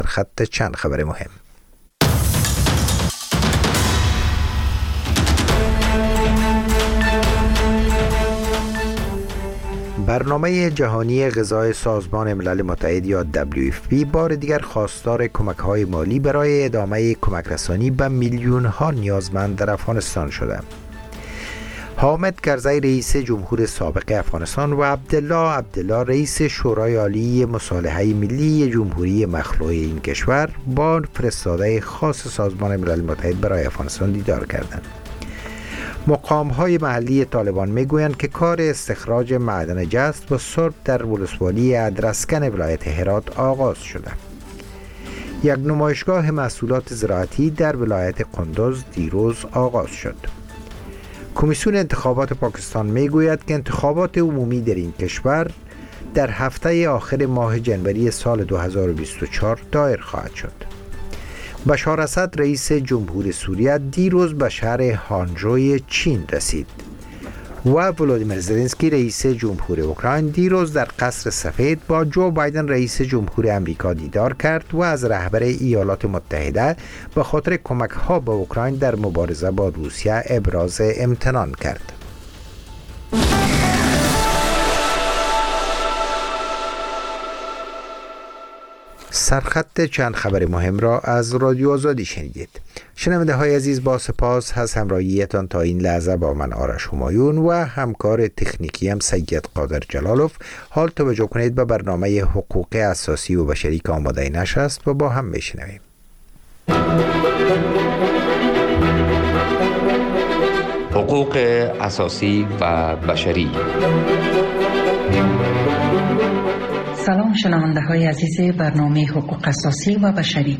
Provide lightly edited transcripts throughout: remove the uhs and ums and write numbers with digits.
خط چند خبر مهم. برنامه جهانی غذای سازمان ملل متحد یا WFP بار دیگر خواستار کمک‌های مالی برای ادامه کمک‌رسانی به میلیون‌ها نیازمند در افغانستان شده. حامد کرزی رئیس جمهور سابق افغانستان و عبدالله رئیس شورای عالی مصالحه ملی جمهوری مخلوع این کشور با فرستاده خاص سازمان ملل متحد برای افغانستان دیدار کردند. مقام‌های محلی طالبان میگویند که کار استخراج معدن جست و سرب در ولسوالی ادرسکن ولایت هرات آغاز شده. یک نمایشگاه محصولات زراعتی در ولایت قندوز دیروز آغاز شد. کمیسیون انتخابات پاکستان میگوید که انتخابات عمومی در این کشور در هفته آخر ماه جنوری سال 2024 دایر خواهد شد. بشار اسد رئیس جمهور سوریه دیروز به شهر هانجوی چین رسید و ولودیمیر زلنسکی رئیس جمهور اوکراین دیروز در قصر سفید با جو بایدن رئیس جمهور امریکا دیدار کرد و از رهبر ایالات متحده به خاطر کمک‌ها به اوکراین در مبارزه با روسیه ابراز امتنان کرد. سرخط چند خبر مهم را از رادیو آزادی شنیدید. شنونده های عزیز، با سپاس از همراهیتان تا این لحظه. با من آرش همایون و همکار تکنیکیم سید قادر جلالوف. حال توجه کنید به برنامه حقوق اساسی و بشری که آماده نشر است و با هم میشنویم. حقوق اساسی و بشری. سلام شنونده های عزیز برنامه حقوق اساسی و بشری.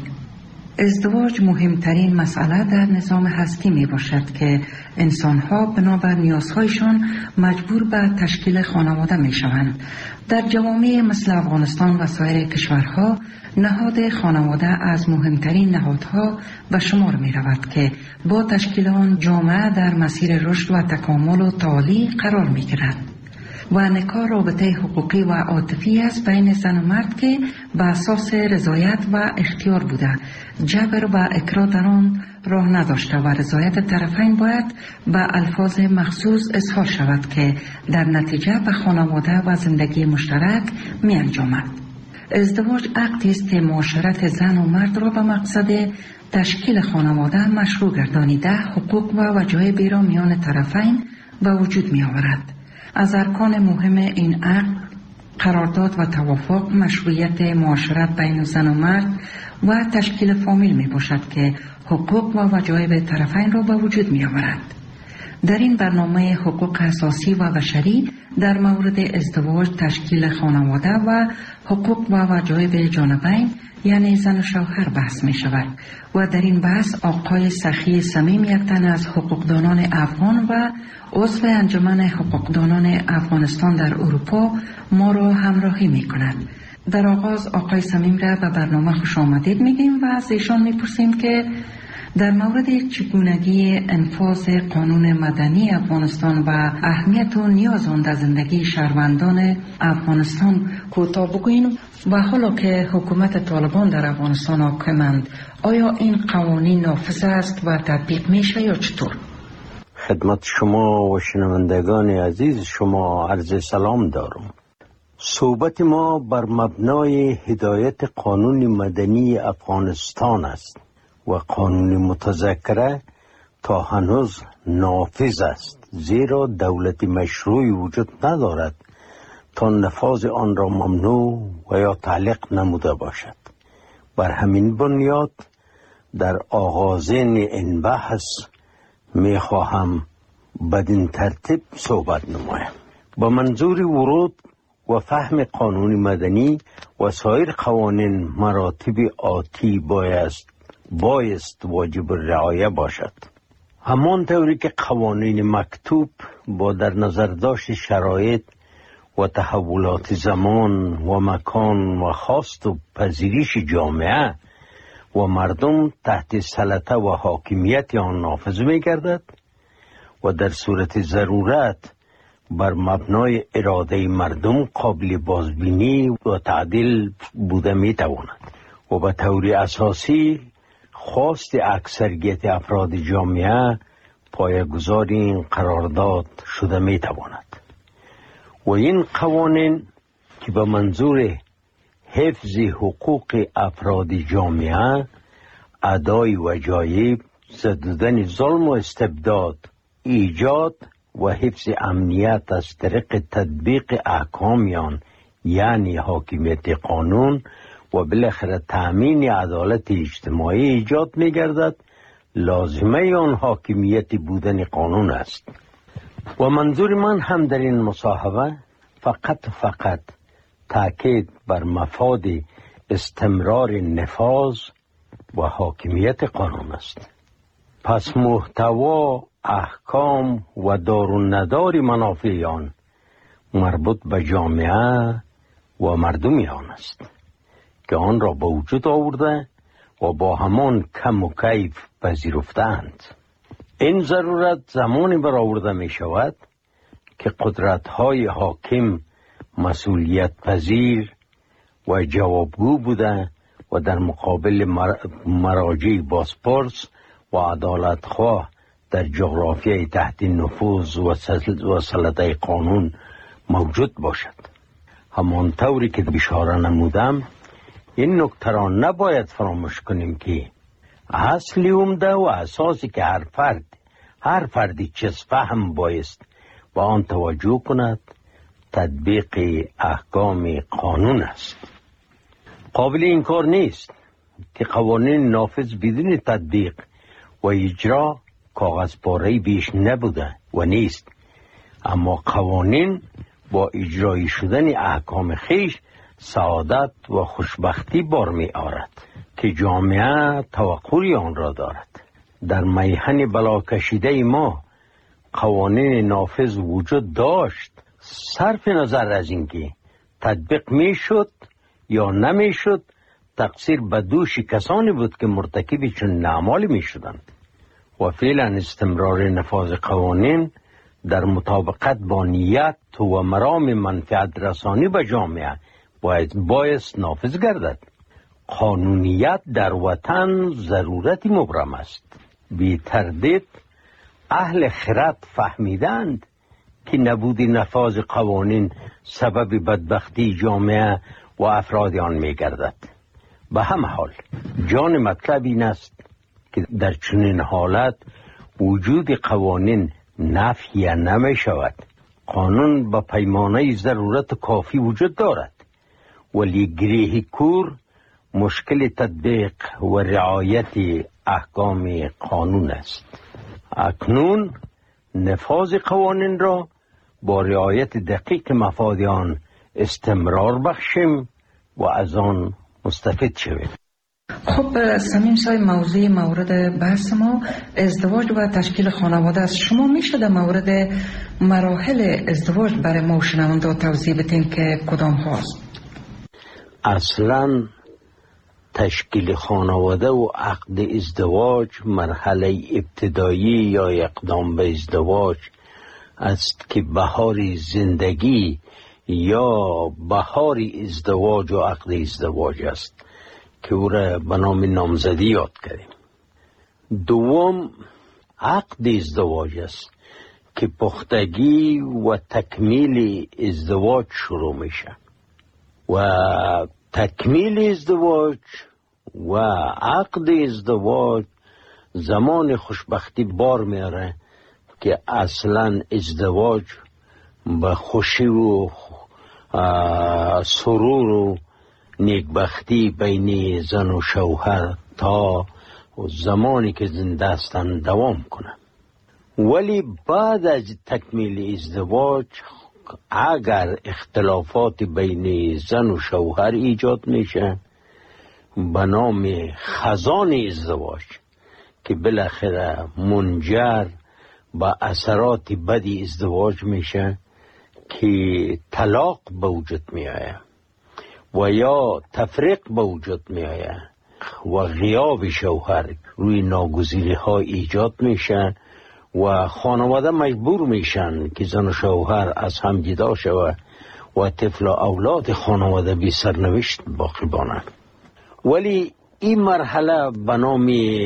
ازدواج مهمترین مسئله در نظام هستی می باشد که انسان ها بنابر نیازهایشان مجبور به تشکیل خانواده می شوند. در جوامع مثل افغانستان و سایر کشورها نهاد خانواده از مهمترین نهادها به شمار می رود که با تشکیل آن جامعه در مسیر رشد و تکامل و تعالی قرار می گیرد. و نکاح رابطه حقوقی و عاطفی است بین زن و مرد که به اساس رضایت و اختیار بوده، جبر و اکراه در آن راه نداشته و رضایت طرفین باید به الفاظ مخصوص اظهار شود که در نتیجه به خانواده و زندگی مشترک می انجامد. ازدواج عقدی است که معاشرت زن و مرد را به مقصد تشکیل خانواده مشروع گردانیده حقوق و وجایب را میان طرفین به وجود می آورد. از ارکان مهم این عقد قرارداد و توافق، مشروعیت معاشرت بین زن و مرد و تشکیل فامیل می باشد که حقوق و وجایب طرفین را به وجود می آورد. در این برنامه حقوق اساسی و بشری در مورد ازدواج، تشکیل خانواده و حقوق و وجایب جانبین یعنی زن و شوهر بحث می شود و در این بحث آقای سخی صمیم، یک تن از حقوقدانان افغان و عضو انجمن حقوقدانان افغانستان در اروپا ما را همراهی می کند. در آغاز آقای صمیم را به برنامه خوش آمدید میگیم و از ایشان میپرسیم که در مورد چگونگی انفاذ قانون مدنی افغانستان و اهمیت و نیاز آن در زندگی شهروندان افغانستان کوتاه بگوییم و حالا که حکومت طالبان در افغانستان حاکمند، آیا این قوانین نافذ است و تطبیق میشه یا چطور؟ خدمت شما و شنوندگان عزیز شما عرض سلام دارم. صحبت ما بر مبنای هدایت قانون مدنی افغانستان است و قانون متذکره تا هنوز نافذ است، زیرا دولت مشروعی وجود ندارد تا نفاذ آن را ممنوع و یا تعلیق نموده باشد. بر همین بنیاد در آغازین این بحث می خواهم بدین ترتیب صحبت نمایم. با منظور ورود و فهم قانون مدنی و سایر قوانین مراتب آتی بایست واجب رعایه باشد. همان طوری که قوانین مکتوب با در نظر داشت شرایط و تحولات زمان و مکان و خواست و پذیرش جامعه و مردم تحت سلطه و حاکمیت آن نافذ می گردد و در صورت ضرورت بر مبنای اراده مردم قابل بازبینی و تعدیل بوده می تواند و به طور اساسی خواست اکثریت افراد جامعه پایه‌گذار این قرارداد شده می تواند و این قوانین که به منظور حفظ حقوق افراد جامعه، ادای وجایب، ضد ظلم و استبداد، ایجاد و حفظ امنیت از طریق تطبیق احکامیان یعنی حاکمیت قانون و بالاخره تأمین عدالت اجتماعی ایجاد می گردد، لازمه آن حاکمیت بودن قانون است. و منظور من هم در این مصاحبه فقط تاکید بر مفاد استمرار نفاذ و حاکمیت قانون است. پس محتوا، احکام و دار و ندار منافع آن مربوط به جامعه و مردم آن است که آن را به وجود آورده و با همان کم و کیف پذیرفتند. این ضرورت زمانی برآورده می شود که قدرت‌های حاکم مسئولیت پذیر و جوابگو بوده و در مقابل مراجع بازپرس و عدالتخواه در جغرافیای تحت نفوذ و سلطه قانون موجود باشد. همان طوری که اشاره نمودم، این نکته را نباید فراموش کنیم که اصلی عمده و اساسی که هر فردی چیز فهم بایست و آن توجه کند تطبیق احکام قانون است. قابل انکار نیست که قوانین نافذ بدون تطبیق و اجرا کاغذ پاره‌ای بیش نبوده و نیست، اما قوانین با اجرایی شدن احکام خیش سعادت و خوشبختی بار می آورد که جامعه توقعی آن را دارد. در میهن بلا کشیده ما قوانین نافذ وجود داشت، صرف نظر از اینکه تطبیق می شد یا نمی شد، تقصیر به دوش کسانی بود که مرتکب چون اعمالی می شدند و فعلا استمرار نفاذ قوانین در مطابقت با نیت و مرام منفعت رسانی به جامعه بایست نافذ گردد. قانونیت در وطن ضرورتی مبرم است. بی تردید اهل خرد فهمیدند که نبود نفاذ قوانین سبب بدبختی جامعه و افراد آن می گردد. به همه حال جان مطلب این است که در چنین حالت وجود قوانین نفی نمی شود. قانون به پیمانه ضرورت کافی وجود دارد، ولی گریه کور مشکل تطبیق و رعایت احکام قانون است. اکنون نفاذ قوانین را با رعایت دقیق مفاد آن استمرار بخشیم و از آن مستفید شویم. خب سمیم صاحب، موضوع مورد بحث ما ازدواج و تشکیل خانواده است. شما میشه در مورد مراحل ازدواج برای ما شنونده توضیح بدین که کدام هاست؟ اصلا تشکیل خانواده و عقد ازدواج مرحله ابتدایی یا اقدام به ازدواج است که بهار زندگی یا بهار ازدواج و عقد ازدواج است که او را به نام نامزدی یاد کردیم. دوم عقد ازدواج است که پختگی و تکمیل ازدواج شروع میشه و تکمیل ازدواج و عقد ازدواج زمان خوشبختی بار میاره که اصلا ازدواج به خوشی و سرور و نیکبختی بین زن و شوهر تا زمانی که زنده هستن دوام کنه. ولی بعد از تکمیل ازدواج اگر اختلافات بین زن و شوهر ایجاد میشه به نام خزان ازدواج که بالاخره منجر به اثرات بدی ازدواج میشه که طلاق به وجود میآید و یا تفریق به وجود میآید و غیاب شوهر روی ناگزیری ها ایجاد میشه و خانواده مجبور میشن که زن و شوهر از هم جدا شود و طفل و اولاد خانواده بی سرنوشت باقی بانند. ولی این مرحله به نام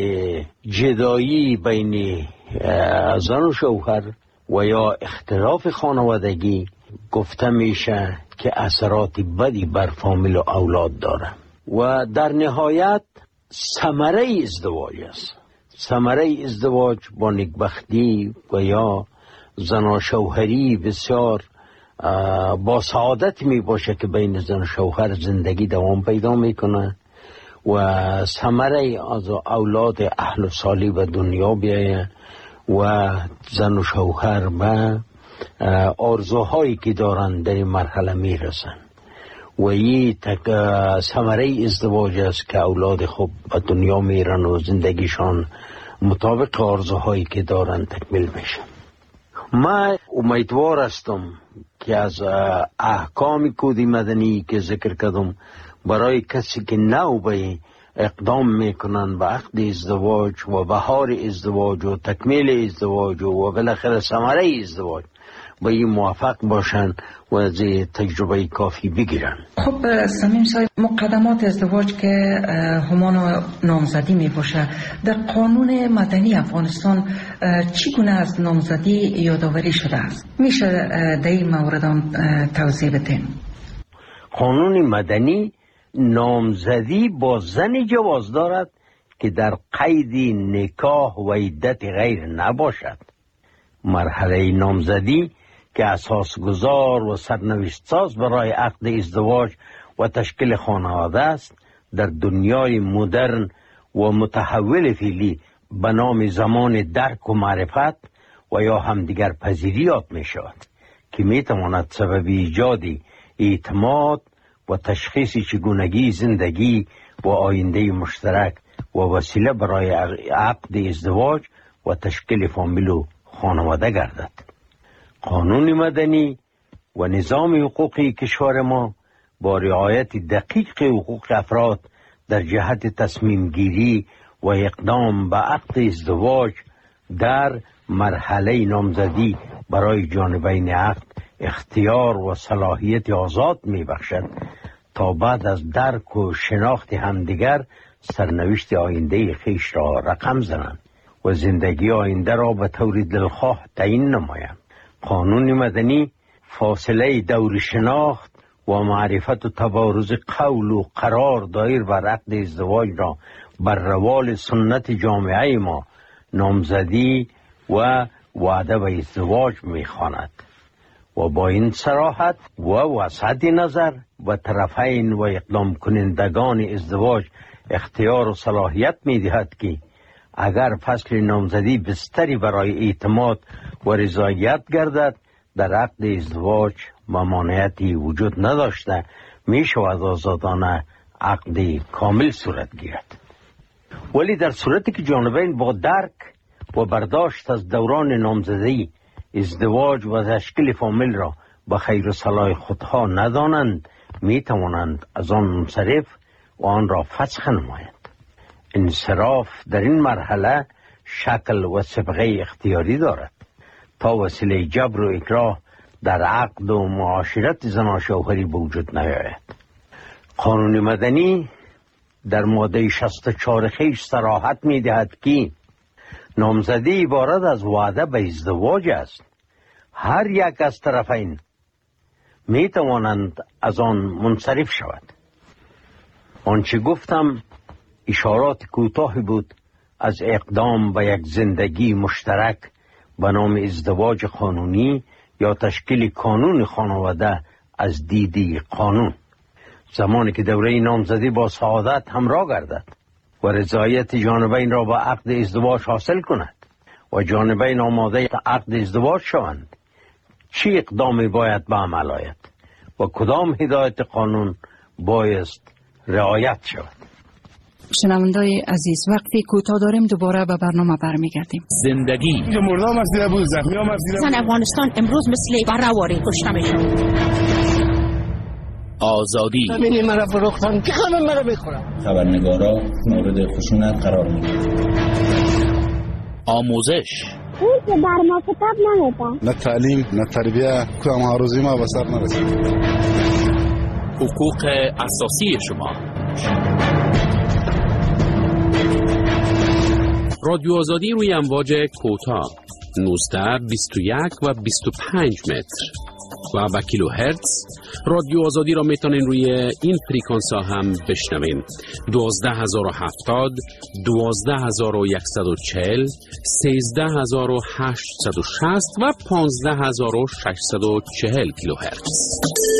جدایی بین زن و شوهر و یا اختلاف خانوادگی گفته میشه که اثرات بدی بر فامیل و اولاد داره و در نهایت ثمره ازدواج است. ثمره ازدواج با نیکبختی و یا زن و شوهری بسیار با سعادت می باشه که بین زن و شوهر زندگی دوام پیدا میکنه و ثمره از اولاد اهل و صالح به دنیا بیایه و زن و شوهر به آرزوهایی که دارن در این مرحله میرسن و این ثمره ازدواج است که اولاد خوب به دنیا میرن و زندگیشان مطابق آرزوهایی که دارن تکمیل میشه. من امیدوار هستم که از احکام کود مدنی که ذکر کردم برای کسی که نو به اقدام میکنن به عقد ازدواج و بهار ازدواج و تکمیل ازدواج و بالاخره ثمره ازدواج با این موافق باشن و از تجربه کافی بگیرن. خب صمیم صاحب، مقدمات ازدواج که همان و نامزدی می باشه، در قانون مدنی افغانستان چگونه از نامزدی یادآوری شده است؟ میشه در این مورد توضیح بدین؟ قانون مدنی نامزدی با زنی جواز دارد که در قید نکاح و عدت غیر نباشد. مرحله نامزدی که اساسگذار و سرنوشت ساز برای عقد ازدواج و تشکیل خانواده است، در دنیای مدرن و متحول فعلی به نام زمان درک و معرفت و یا همدیگر پذیری یاد می شود که می تواند سبب ایجاد اعتماد و تشخیص چگونگی زندگی و آینده مشترک و وسیله برای عقد ازدواج و تشکیل فامیل و خانواده گردد. قانون مدنی و نظام حقوقی کشور ما با رعایت دقیق حقوق افراد در جهت تصمیم گیری و اقدام به عقد ازدواج در مرحله نامزدی برای جانبین عقد اختیار و صلاحیت آزاد می بخشد تا بعد از درک و شناخت همدیگر سرنوشت آینده خویش را رقم زنند و زندگی آینده را به طور دلخواه تعیین نمایند. قانون مدنی فاصله دور شناخت و معرفت و تبارز قول و قرار دایر بر عقد ازدواج را بر روال سنت جامعه ما نامزدی و وعده به ازدواج می‌خواند و با این صراحت و وسعت نظر و طرفین و اقدام کنندگان ازدواج اختیار و صلاحیت می‌دهد که اگر فصل نامزدی بستری برای اعتماد و رضایت گردد، در عقد ازدواج ممانعتی وجود نداشته می شود آزادانه عقد کامل صورت گیرد. ولی در صورتی که جانبین با درک و برداشت از دوران نامزدی ازدواج و تشکیل فامیل را به خیر و صلاح خودها ندانند، می توانند از آن منصرف و آن را فسخ نمایند. انصراف در این مرحله شکل و سابقه اختیاری دارد تا وسیله جبر و اکراه در عقد و معاشرت زن و شوهری به وجود نیاید. قانون مدنی در ماده 64 خویش صراحت می دهد که نامزدی عبارت از وعده به ازدواج است. هر یک از طرفین می توانند از آن منصرف شود. آنچه گفتم اشارات کوتاهی بود از اقدام به یک زندگی مشترک به نام ازدواج قانونی یا تشکیل کانون خانواده از دیدی قانون. زمانی که دوره نامزدی با سعادت همراه گردد و رضایت جانبین را به عقد ازدواج حاصل کند و جانبین آماده عقد ازدواج شوند، چه اقدامی باید به عمل آید و کدام هدایت قانون بایست رعایت شود؟ شنوندای عزیز، وقتی کوتاه داریم، دوباره به برنامه برمیگردیم. زندگی مردم از بود، زخمی هم از زن افغانستان امروز مثل برهواری کشته میشن. آزادی ببینی مرا فروختن که همه مرا بخورن. خبرنگارا مورد خشونت قرار میگیرن. آموزش اون که در ما کتاب نمیدن. نه تعلیم نه تربیه، کام هاروزی ما به سر نرسید. حقوق اساسی شما. رادیو آزادی روی امواج کوتاه 19، 21 و 25 متر و به کیلو هرتز. رادیو آزادی را میتونین روی این فریکانس ها هم بشنوین: 12070، 12140، 13860 و 15640 کیلو هرتز.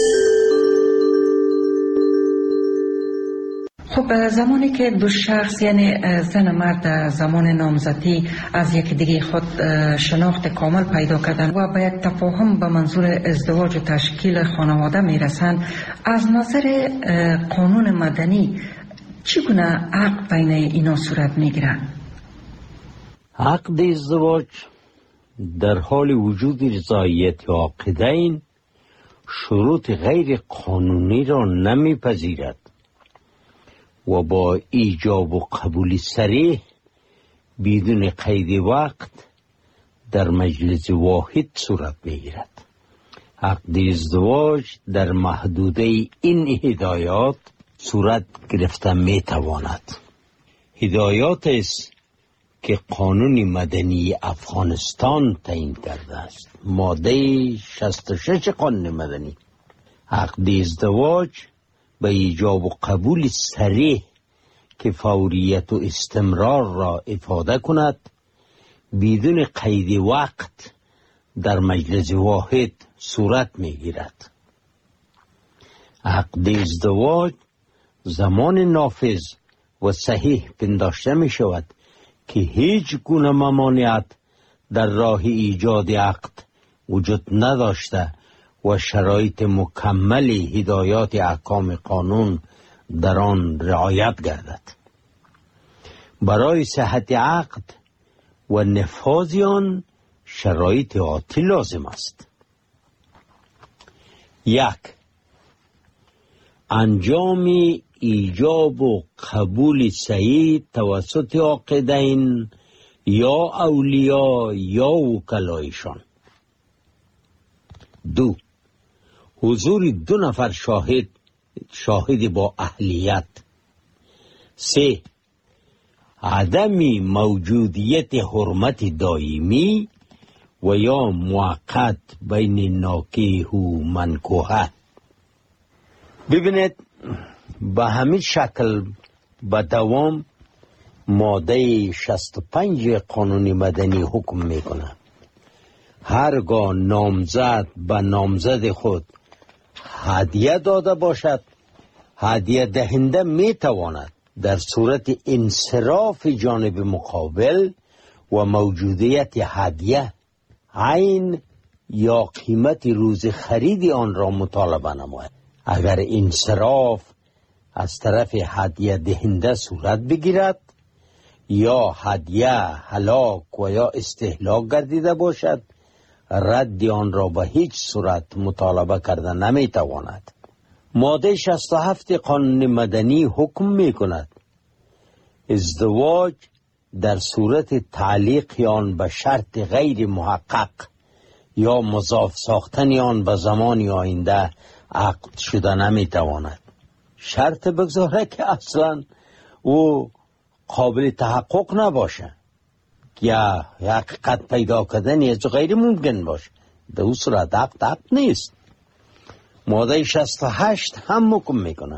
خب زمانی که دو شخص یعنی زن و مرد زمان نامزدی از یک دیگه خود شناخت کامل پیدا کردن و به یک تفاهم به منظور ازدواج و تشکیل خانواده میرسن، از نظر قانون مدنی چگونه عقد بین اینا صورت میگیره؟ عقد ازدواج در حال وجود رضایت عاقدین شروط غیر قانونی را نمیپذیرد و با ایجاب و قبول صریح بدون قید وقت در مجلس واحد صورت میگیرد. عقد ازدواج در محدوده این هدایات صورت گرفته میتواند. هدایات است که قانون مدنی افغانستان تعیین کرده است. ماده 66 قانون مدنی: عقد ازدواج به ایجاب و قبول صریح که فوریت و استمرار را افاده کند، بدون قید وقت در مجلس واحد صورت میگیرد. عقد ازدواج زمان نافذ و صحیح پنداشته می شود که هیچ گونه ممانعت در راه ایجاد عقد وجود نداشته و شرایط مکمل هدایات احکام قانون در آن رعایت گردد. برای صحت عقد و نفاذ آن شرایط آتی لازم است: 1. انجام ایجاب و قبول صحیح توسط عاقدین یا اولیاء یا وکلایشان. 2. حضور 2 نفر شاهد با اهلیت. 3. عدم موجودیت حرمت دائمی و یا موقت بین ناکح و منکوحه. ببینید، به همین شکل به دوام ماده 65 قانون مدنی حکم میکنه: هرگاه نامزد به نامزد خود هدیه داده باشد، هدیه دهنده میتواند در صورت انصراف جانب مقابل و موجودیت هدیه، عین یا قیمت روز خرید آن را مطالبه نماید. اگر انصراف از طرف هدیه دهنده صورت بگیرد یا هدیه هلاک و یا استهلاک گردیده باشد، رد آن را به هیچ صورت مطالبه کرده نمیتواند. ماده 67 قانون مدنی حکم می کند: ازدواج در صورت تعلیق آن به شرط غیر محقق یا مضاف ساختن آن به زمان آینده عقد شده نمیتواند. شرط بگذاره که اصلا او قابل تحقق نباشه یا حقیقت پیدا کردن از غیر ممکن باشه، در اون صورت عقد نیست. ماده 68 هم حکم میکنه: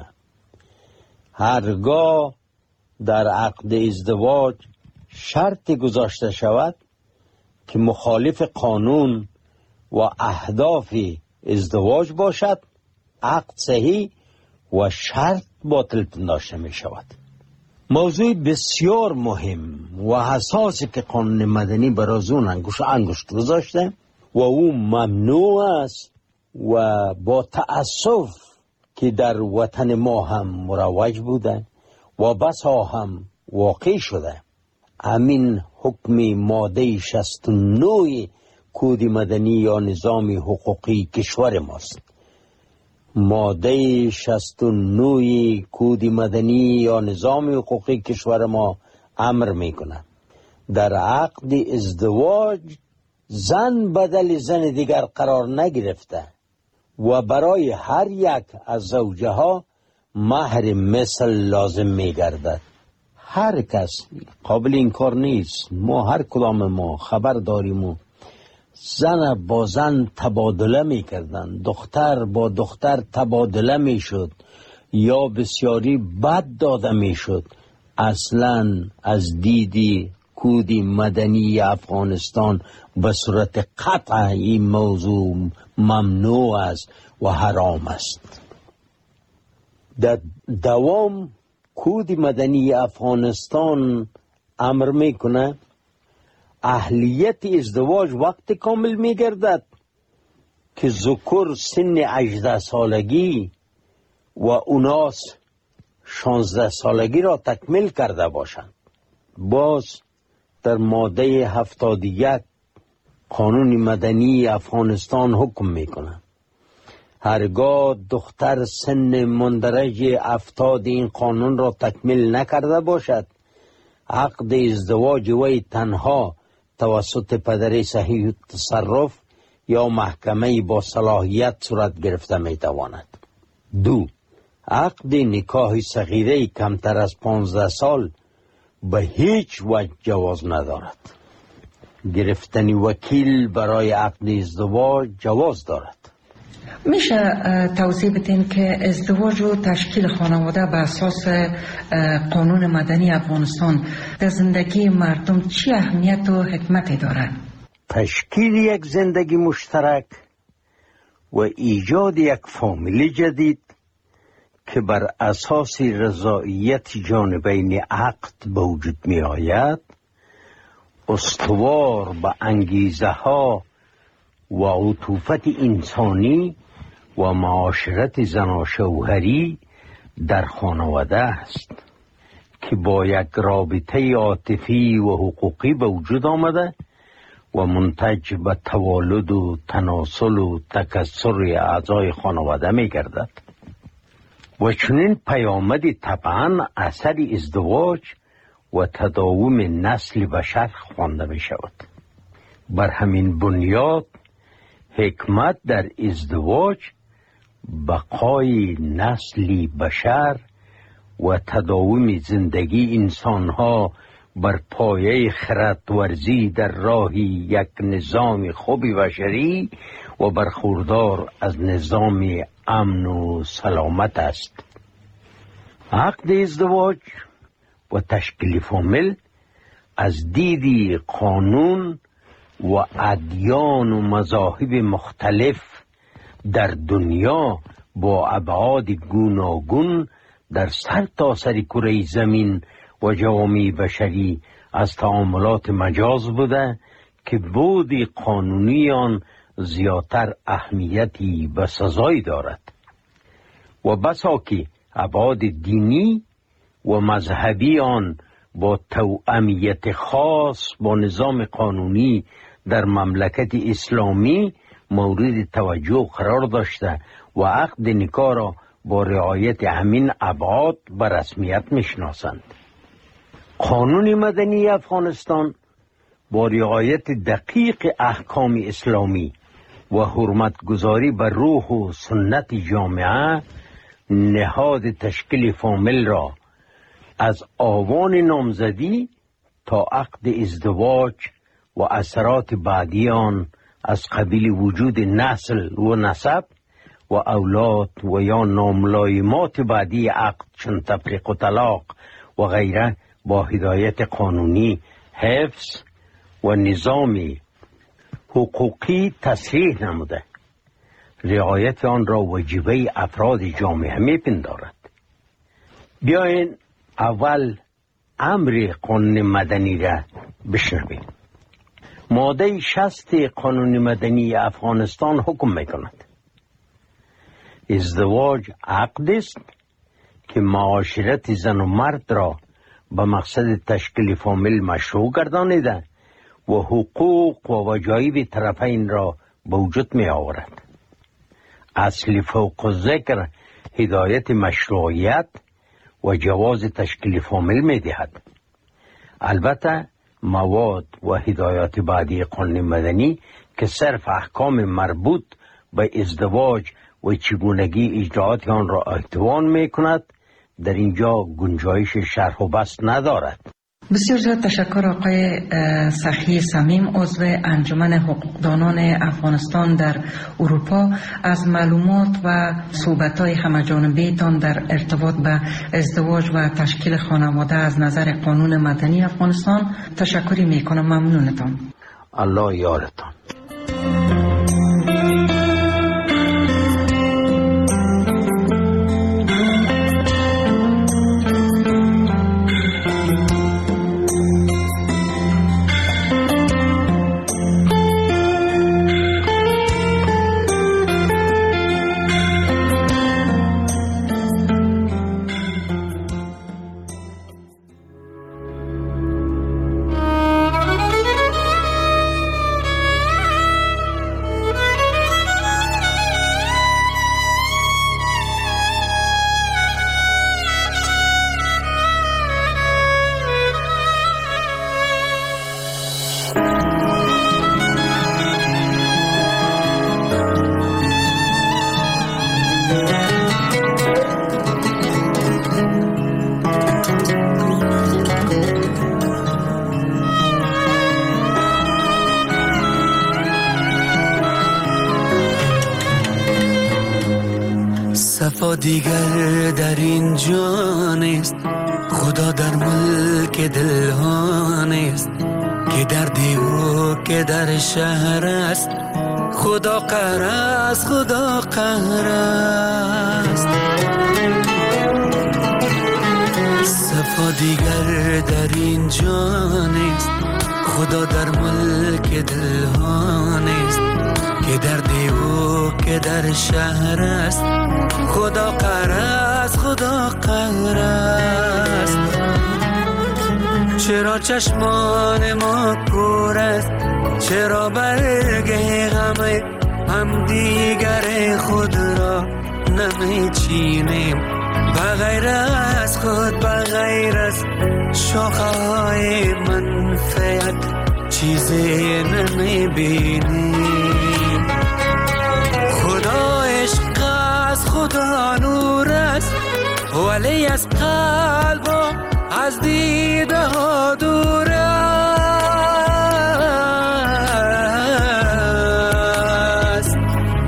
هرگاه در عقد ازدواج شرط گذاشته شود که مخالف قانون و اهداف ازدواج باشد، عقد صحیح و شرط باطل پنداشته می شود. موضوع بسیار مهم و حساسی که قانون مدنی برای اون انگشت گذاشته و او ممنوع است و با تأسف که در وطن ما هم مروج بوده و بسا هم واقع شده. همین حکم ماده 69 کد مدنی یا نظام حقوقی کشور ماست. ماده 69 کد مدنی یا نظام حقوقی کشور ما امر میکنه در عقد ازدواج زن بدل زن دیگر قرار نگرفته و برای هر یک از زوجها مهر مثل لازم میگردد. هر کس قابل این کار نیست. ما هر کدام ما خبر داریم و زن با زن تبادله می کردن، دختر با دختر تبادله می شد یا بسیاری بد داده می شد. اصلا از دیدی کودی مدنی افغانستان به صورت قطع این موضوع ممنوع است و حرام است. در دوام کودی مدنی افغانستان امر میکنه اهلیت ازدواج وقت کامل میگردد که ذکر سن 18 سالگی و اوناس 16 سالگی را تکمیل کرده باشند. باز در ماده 71 قانون مدنی افغانستان حکم میکنه هرگاه دختر سن مندرج 70 این قانون را تکمیل نکرده باشد، عقد ازدواج وی تنها توسط پدر صحیح تصرف یا محکمه با صلاحیت صورت گرفته میتواند. 2. عقد نکاح صغیره کمتر از 15 سال به هیچ وجه جواز ندارد. گرفتن وکیل برای عقد ازدواج جواز دارد. میشه توضیح بدین که ازدواج و تشکیل خانواده به اساس قانون مدنی افغانستان در زندگی مردم چی اهمیت و حکمتی دارد؟ تشکیل یک زندگی مشترک و ایجاد یک فامیل جدید که بر اساس رضایت جانبین عقد به وجود می آید، استوار به انگیزه ها و عطوفت انسانی و معاشرت زناشوهری در خانواده است که با یک رابطه عاطفی و حقوقی به وجود آمده و منتج به توالد و تناسل و تکثر اعضای خانواده می گردد و چنین پیامدی طبعا اثر ازدواج و تداوم نسل بشر خوانده می شود. بر همین بنیاد حکمت در ازدواج بقای نسلی بشر و تداوم زندگی انسانها بر پایه خردورزی در راهی یک نظام خوب بشری و برخوردار از نظام امن و سلامت است. عقد ازدواج و تشکیل فامیل از دیدی قانون و ادیان و مذاهب مختلف در دنیا با ابعاد گوناگون در سرتاسر کره زمین و جوامع بشری از تعاملات مجاز بوده که بود قانونی آن زیادتر اهمیتی و سزایی دارد و بسا که ابعاد دینی و مذهبی آن با توأمیت خاص با نظام قانونی در مملکت اسلامی مورد توجه قرار داشته و عقد نکاح را با رعایت همین ابعاد به رسمیت میشناسند. قانون مدنی افغانستان با رعایت دقیق احکام اسلامی و حرمت گذاری بر روح و سنت جامعه نهاد تشکیل فامیل را از آوان نامزدی تا عقد ازدواج و اثرات بعدی آن از قبیل وجود نسل و نسب و اولاد و یا ناملایمات بعدی عقد چون تفریق و طلاق و غیره با هدایت قانونی حفظ و نظامی حقوقی تصریح نموده. رعایت آن را واجبه افراد جامعه میپندارد. بیاین اول امر قانون مدنی را بشنویم. ماده 60 قانون مدنی افغانستان حکم میکند ازدواج عقد است که معاشرت زن و مرد را به مقصد تشکیل فامیل مشروع گردانیده و حقوق و وجایب طرفین را به وجود می آورد. اصل فوق ذکر هدایت مشروعیت و جواز تشکیل فامیل می دهد. البته مواد و هدایات بعدی قانون مدنی که صرف احکام مربوط به ازدواج و چگونگی اجراعات آن را احتوان می کند در اینجا گنجایش شرح و بسط ندارد. بسیار زیاد تشکر آقای سخی صمیم، عضو انجمن حقوقدانان افغانستان در اروپا، از معلومات و صحبت‌های همه‌جانبه تان در ارتباط به ازدواج و تشکیل خانواده از نظر قانون مدنی افغانستان. تشکری میکنم، ممنونتان. الله یارتان. صفا دیگر در این جان است، خدا در ملک دل ها نیست، که در دیو که در شهر است، خدا قهر است، خدا قهر است. صفا دیگر در این جان است، خدا در ملک دل ها نیست، که در دیو که در شهر است، خدا قهر است، خدا قهر است. چرا چشمان ما کور است، چرا برگ غم هم دیگر خود را نمی چینیم، بغیر از خود، بغیر از شاخه‌های منفعت چیزی نمی بینیم. خدا عشق است، خدا نور است، ولی از قلب و از دیده ها دور است.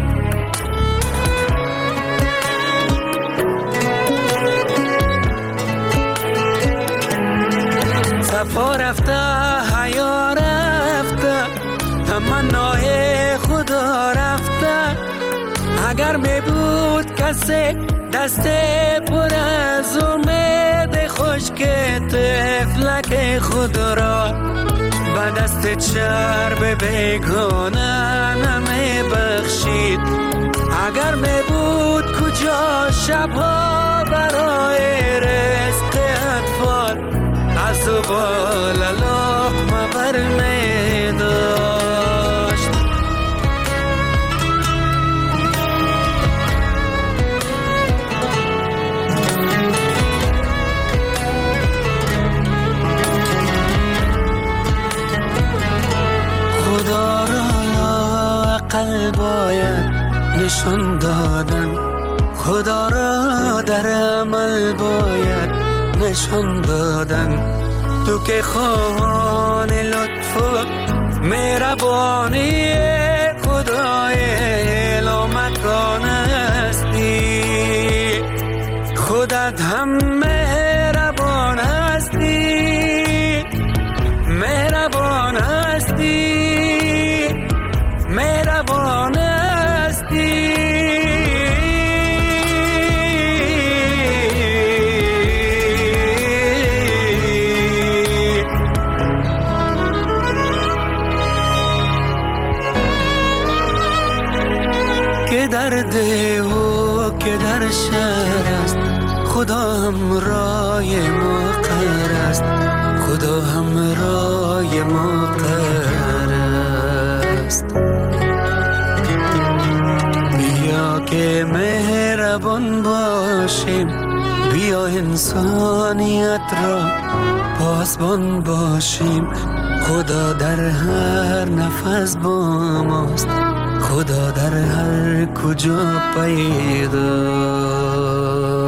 صفا رفته، حیا رفته، تمنای خدا رفته. اگر می بود کسی دست پر از امید خشک طفلک خود را و دست چرب بیگانه نمی بخشید، اگر می بود کجا شبها برای رزق اطفال از زبال لقمه بر می داشت. خدا را عقل باید نشان دادن، خدا را در عمل باید نشان دادن. تو که خواهان لطف و مهربانی خدای علامتان هستی، خودت هم مهربان هستی، مهربان هستی، مهربان هستی. که در ده و که در شهر است، خدا هم رای ما قهر است، خدا هم رای ما قهر است. بیا که مهربان باشیم، بیا انسانیت را پاسبان باشیم. خدا در هر نفس با ماست، خدا در هر کجا پیدا.